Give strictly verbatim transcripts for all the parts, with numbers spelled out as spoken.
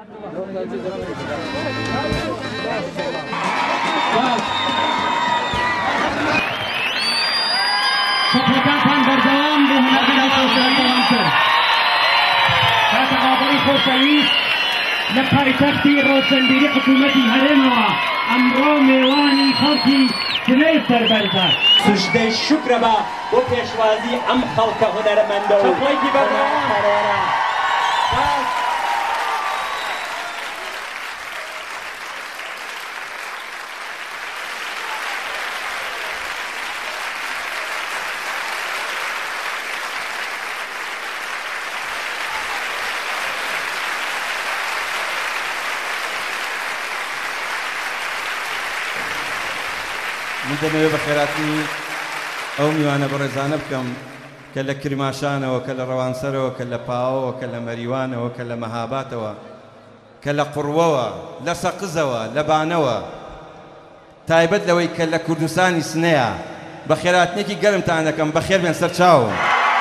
سپلکاتان بەردەوام بۆ هەنەرگەری خۆشەویستەوان کرد. کاتەقادەری خۆشەویست لە پایتەختی ڕۆشنبیری حکوومەتی هەرێمەوە ئەمڕۆ میوانی خەڵکی سلەی سەربەرزە. سوژدەی شوکرە بە بۆ پێشوازی ئەم خەڵکە هونەرمەندە و چەپڵێکی بەردەوام. من دەمەوێ بە خێراتی ئەو میوانە بەڕێزانە بکەم کە لە کرماشانەوە کە لە ڕەوانسەرەوە کە لە پاوەوە کە لە مەریوانەوە کە لە مەهاباتەوە کە لە قوڕوەوە لە سەقزەوە لە بانەوە تایبەت لەوەی کە لە کوردستانی سنەیە بە خێراتنێکی گەرمتان دەکەم بەخێر بێن سەر چاوم.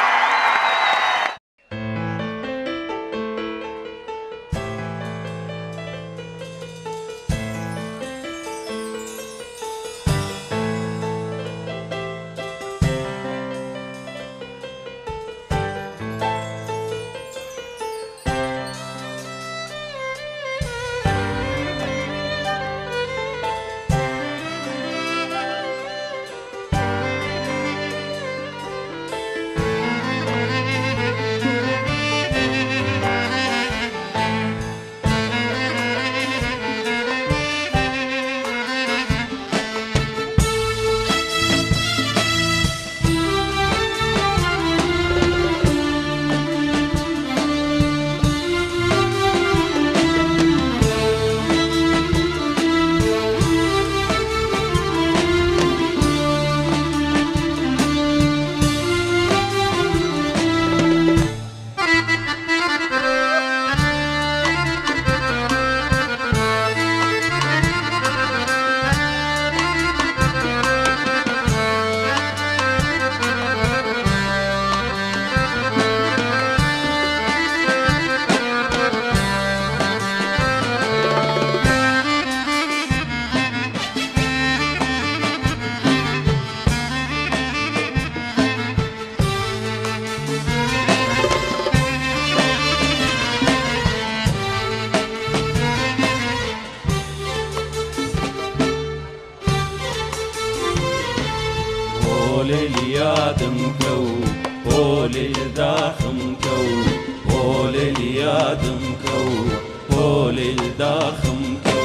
اليادم كو قول الداخم كو قول اليادم كو قول الداخم كو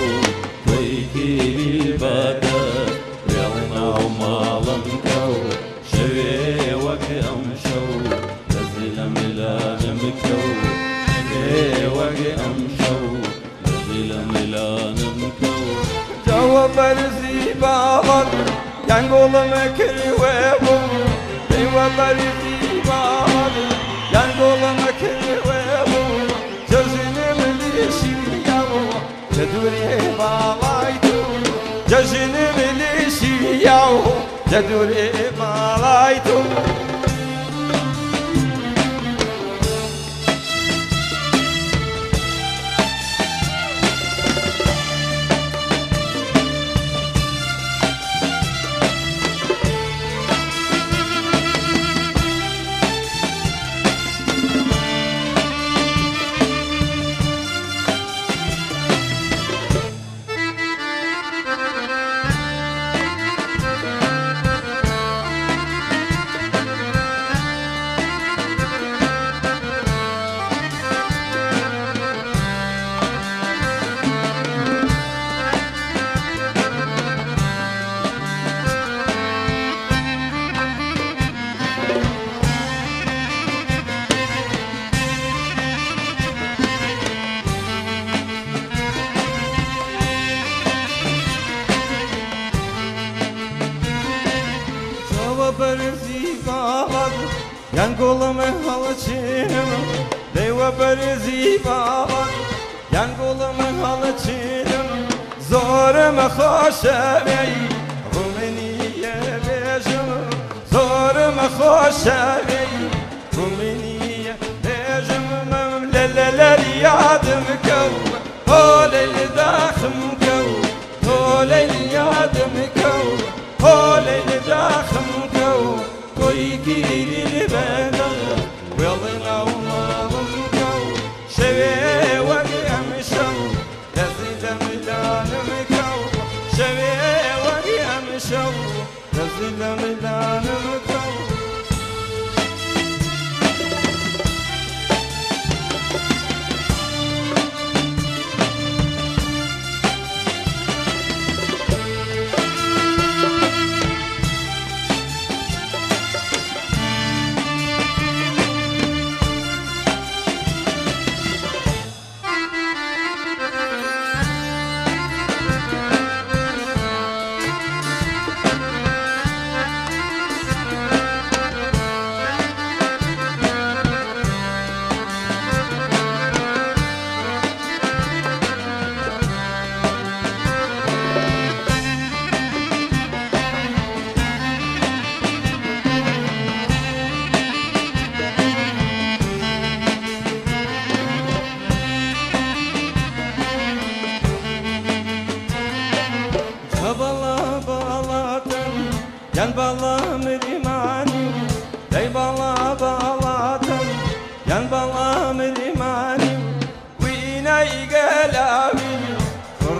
ويكي البدر رعنا ومالم كو شوي وقم شو لزلم لانم كو شوي وقم شو لزلم لانم كو جواب الزيبان ينقل مكروه جواب الزيبان ينقل مكروه جزن مليشي ياو جدوري بالايتو جزن مليشي ياو جدوري بالايتو ينقلم هالچينم ديوا برزي بابا ينقلم هالچينم زورم خوشوي رومنية بيجم زورم خوشوي رومنية بيجم مملل يادم كو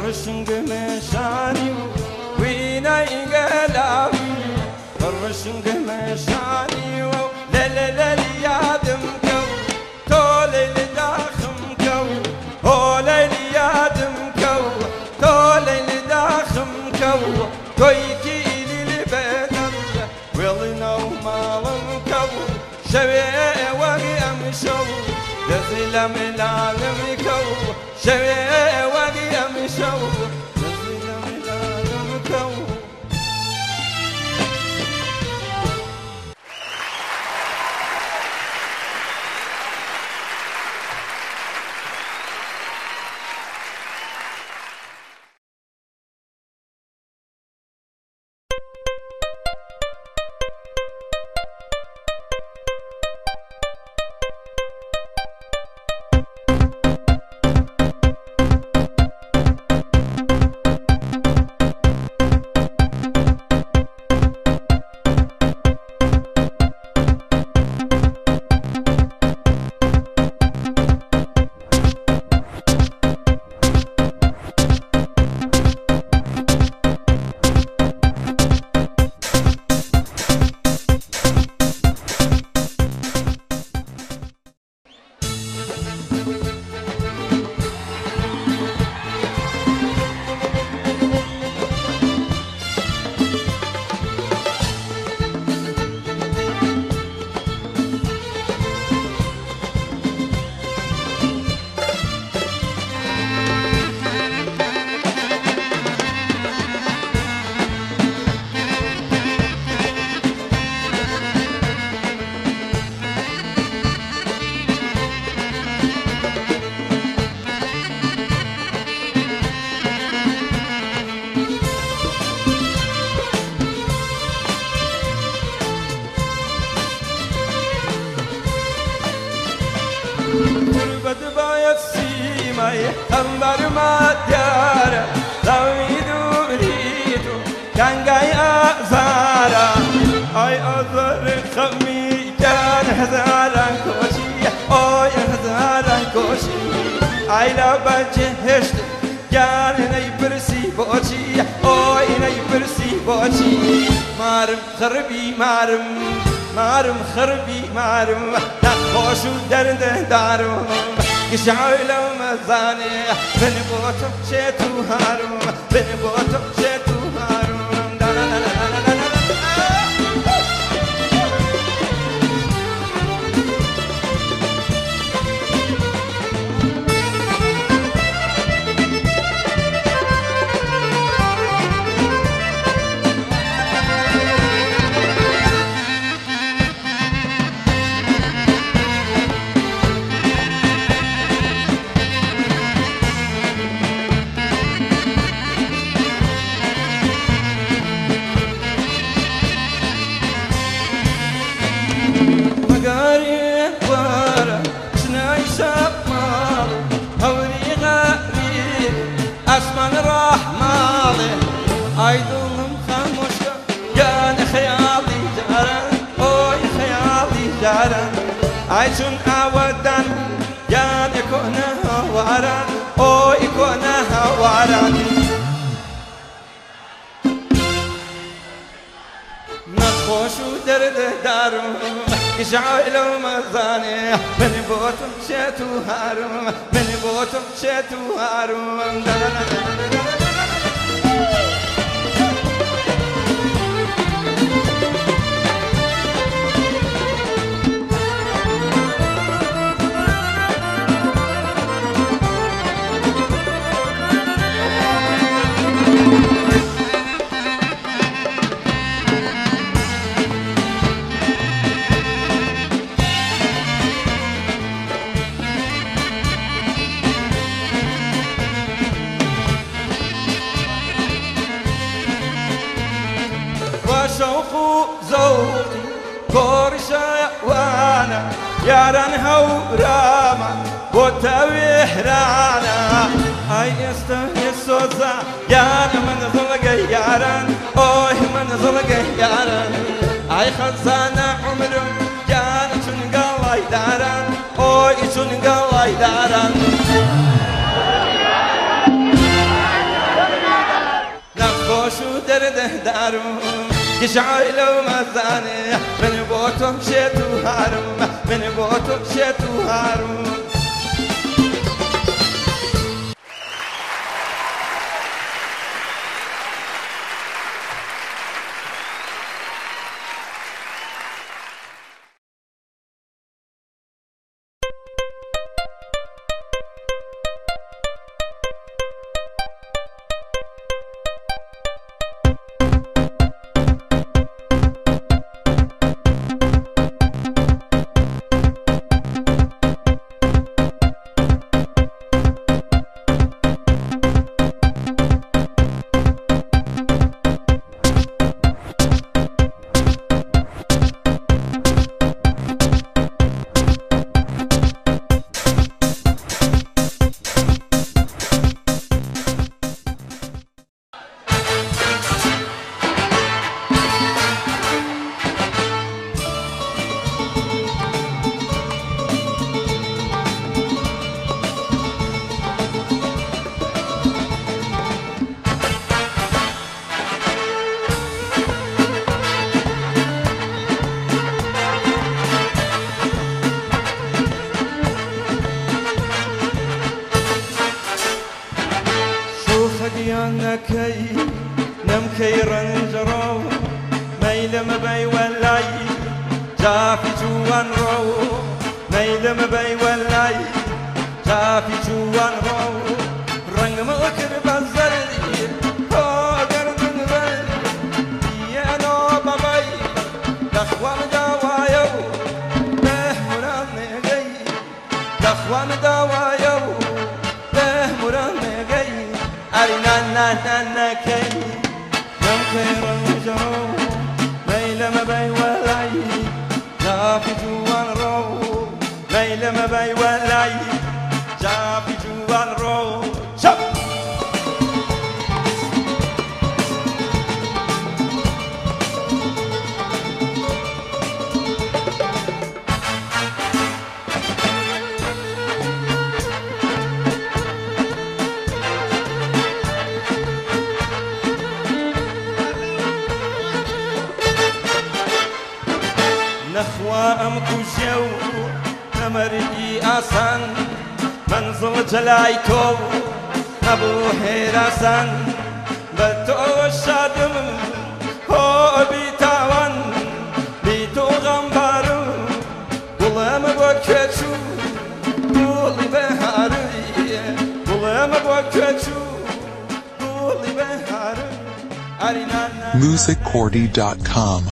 فرشنگ مشانی وینا اینگلاوی فرشنگ مشانی و لللل یادم کو تو لیل داخم کو او لیل یادم کو تو لیل داخم کو توی کی لیل بدم ولی نو مالم کو شوی وقی ام شو دزلم العالم کو شوی وقی ام شو دزلم العالم کو بدبايت سيماي أمبر ما ديارة لويدو ريدو كان جاي أزارة أي أزار خمي كان هزارة كوشي أي هزارة كوشي أي لا بجهشت كان نيبرسي بوشي أي نيبرسي بوشي مارم خربي مارم مارم خربي مارم نخوش درد دارم كشعل مزاني بن بوتو شتو هارم بن بوتو شتو هارم أسمان رحمالي أيضهم خموشة كان خيالي جارن أوي خيالي جارن عيشون أودن كان يكون هوارن أو يكون هوارن نخوشو درد دارم كشعيلو مزاني من بوتم شتو هارم من بوتم شتو هارم شوق زوقي كورشا وانا يارن هوراما بوتاوي حرانا هاي استهسوزا يا من زلقي يارن اوه من زلقي يارن هاي خزانة عمرم يا چون دارن اوه چون دارن يشعل ومزاني من بوتو شتو هارم من بوتو شتو هارم نكي نمكي رنجرو ميلم بي ولاي جافي جوان رو ميلم بي ولاي جافي جوان رو رنگ مكر بزري هاگر دنبال يانو باباي دخوان دوايو بهمران نغي دخوان دوايو بهمران نغي أرينا نا نا نا كي يوم خير الجرو ليلة بي ولاي جافي جوان رو ليلة بي ولاي جافي جوان رو شب نخوة أم كوشيو نمرئي آسان منزل جلايتو نبو هيراسان بلتو الشادم هو بيتاوان بيتو غمبارو بولام بوكتشو بولي بهاري بولام بوكتشو بولي بهاري music cordy dot com